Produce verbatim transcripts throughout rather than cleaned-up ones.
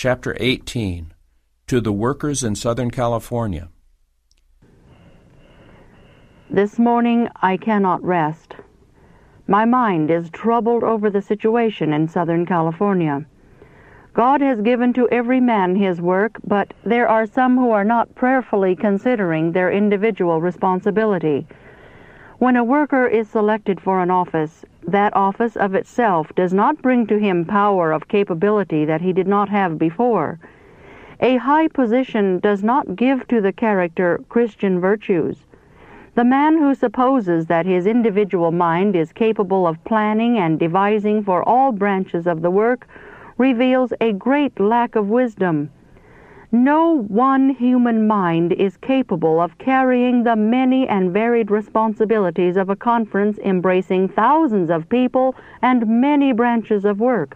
Chapter eighteen. To the Workers in Southern California. This morning I cannot rest. My mind is troubled over the situation in Southern California. God has given to every man his work, but there are some who are not prayerfully considering their individual responsibility. When a worker is selected for an office, that office of itself does not bring to him power of capability that he did not have before. A high position does not give to the character Christian virtues. The man who supposes that his individual mind is capable of planning and devising for all branches of the work reveals a great lack of wisdom. No one human mind is capable of carrying the many and varied responsibilities of a conference embracing thousands of people and many branches of work.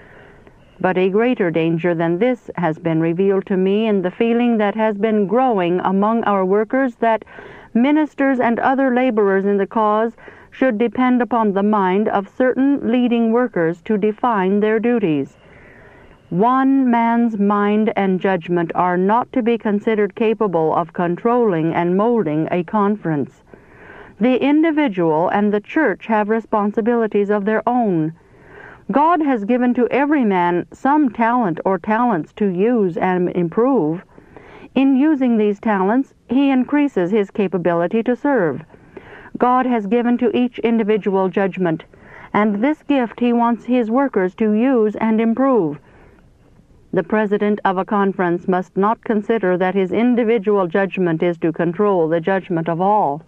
But a greater danger than this has been revealed to me in the feeling that has been growing among our workers that ministers and other laborers in the cause should depend upon the mind of certain leading workers to define their duties. One man's mind and judgment are not to be considered capable of controlling and molding a conference. The individual and the church have responsibilities of their own. God has given to every man some talent or talents to use and improve. In using these talents, he increases his capability to serve. God has given to each individual judgment, and this gift he wants his workers to use and improve. The president of a conference must not consider that his individual judgment is to control the judgment of all.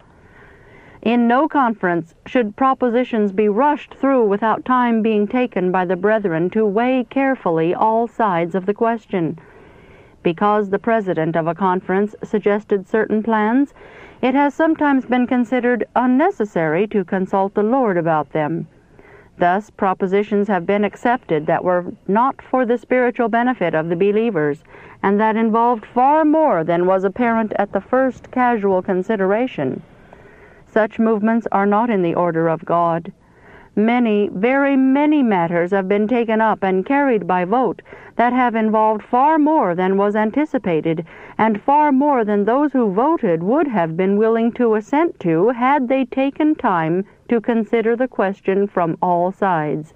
In no conference should propositions be rushed through without time being taken by the brethren to weigh carefully all sides of the question. Because the president of a conference suggested certain plans, it has sometimes been considered unnecessary to consult the Lord about them. Thus, propositions have been accepted that were not for the spiritual benefit of the believers, and that involved far more than was apparent at the first casual consideration. Such movements are not in the order of God. Many, very many matters have been taken up and carried by vote that have involved far more than was anticipated, and far more than those who voted would have been willing to assent to had they taken time to consider the question from all sides.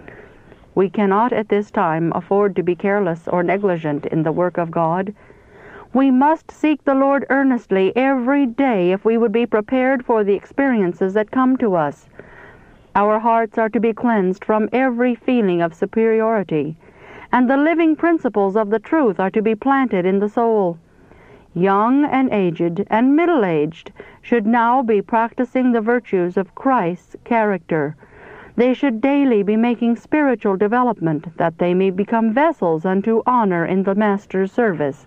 We cannot at this time afford to be careless or negligent in the work of God. We must seek the Lord earnestly every day if we would be prepared for the experiences that come to us. Our hearts are to be cleansed from every feeling of superiority, and the living principles of the truth are to be planted in the soul. Young and aged and middle-aged should now be practicing the virtues of Christ's character. They should daily be making spiritual development, that they may become vessels unto honor in the Master's service.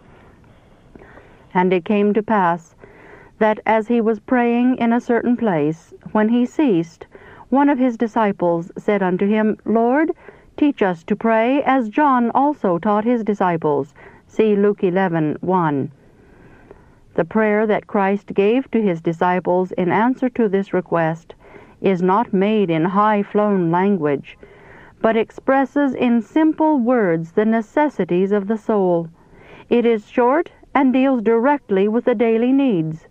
And it came to pass that as he was praying in a certain place, when he ceased, one of his disciples said unto him, Lord, teach us to pray, as John also taught his disciples. See Luke eleven one. The prayer that Christ gave to his disciples in answer to this request is not made in high-flown language, but expresses in simple words the necessities of the soul. It is short and deals directly with the daily needs.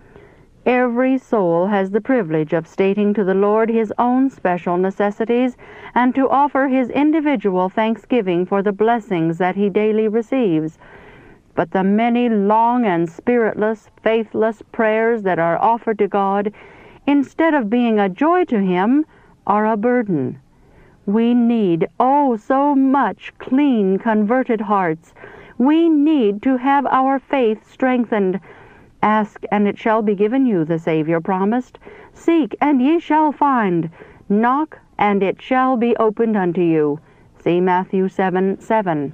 Every soul has the privilege of stating to the Lord his own special necessities and to offer his individual thanksgiving for the blessings that he daily receives. But the many long and spiritless, faithless prayers that are offered to God, instead of being a joy to him, are a burden. We need, oh, so much clean, converted hearts. We need to have our faith strengthened. Ask, and it shall be given you, the Savior promised. Seek, and ye shall find. Knock, and it shall be opened unto you. See Matthew seven seven.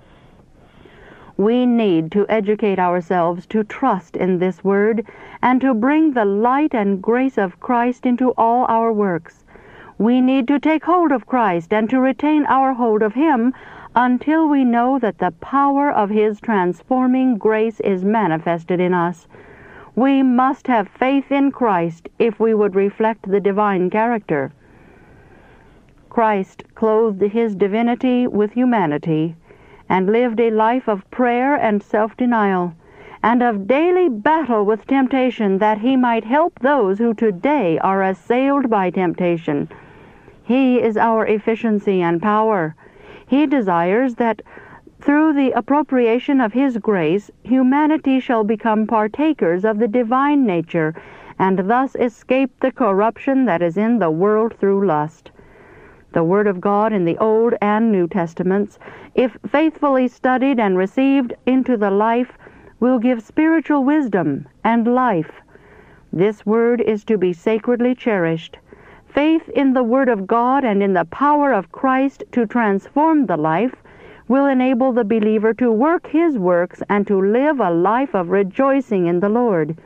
We need to educate ourselves to trust in this word and to bring the light and grace of Christ into all our works. We need to take hold of Christ and to retain our hold of him until we know that the power of his transforming grace is manifested in us. We must have faith in Christ if we would reflect the divine character. Christ clothed his divinity with humanity, and lived a life of prayer and self-denial, and of daily battle with temptation, that he might help those who today are assailed by temptation. He is our efficiency and power. He desires that through the appropriation of his grace, humanity shall become partakers of the divine nature, and thus escape the corruption that is in the world through lust. The Word of God in the Old and New Testaments, if faithfully studied and received into the life, will give spiritual wisdom and life. This Word is to be sacredly cherished. Faith in the Word of God and in the power of Christ to transform the life will enable the believer to work his works and to live a life of rejoicing in the Lord.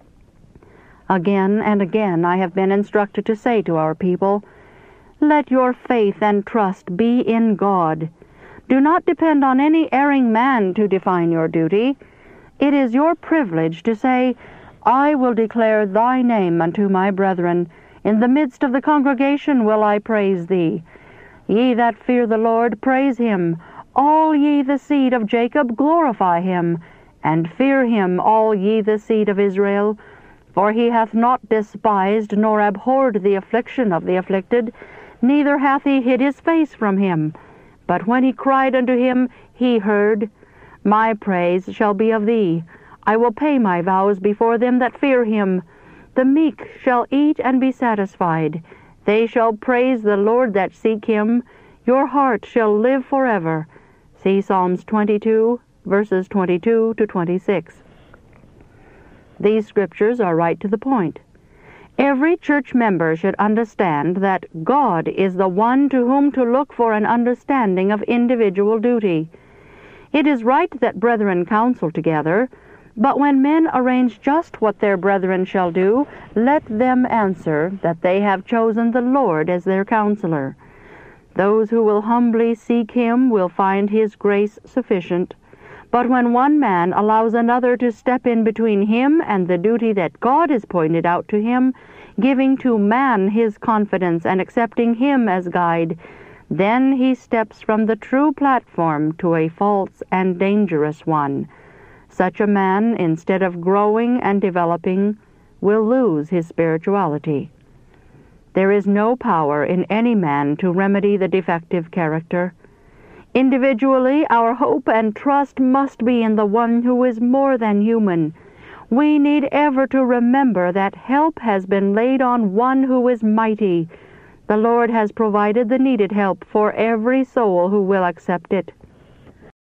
Again and again I have been instructed to say to our people, let your faith and trust be in God. Do not depend on any erring man to define your duty. It is your privilege to say, I will declare thy name unto my brethren. In the midst of the congregation will I praise thee. Ye that fear the Lord, praise him. All ye the seed of Jacob, glorify him. And fear him, all ye the seed of Israel. For he hath not despised nor abhorred the affliction of the afflicted, neither hath he hid his face from him. But when he cried unto him, he heard. My praise shall be of thee. I will pay my vows before them that fear him. The meek shall eat and be satisfied. They shall praise the Lord that seek him. Your heart shall live forever. See Psalms twenty-two, verses twenty-two to twenty-six. These scriptures are right to the point. Every church member should understand that God is the one to whom to look for an understanding of individual duty. It is right that brethren counsel together, but when men arrange just what their brethren shall do, let them answer that they have chosen the Lord as their counselor. Those who will humbly seek him will find his grace sufficient. But when one man allows another to step in between him and the duty that God has pointed out to him, giving to man his confidence and accepting him as guide, then he steps from the true platform to a false and dangerous one. Such a man, instead of growing and developing, will lose his spirituality. There is no power in any man to remedy the defective character. Individually, our hope and trust must be in the one who is more than human. We need ever to remember that help has been laid on one who is mighty. The Lord has provided the needed help for every soul who will accept it.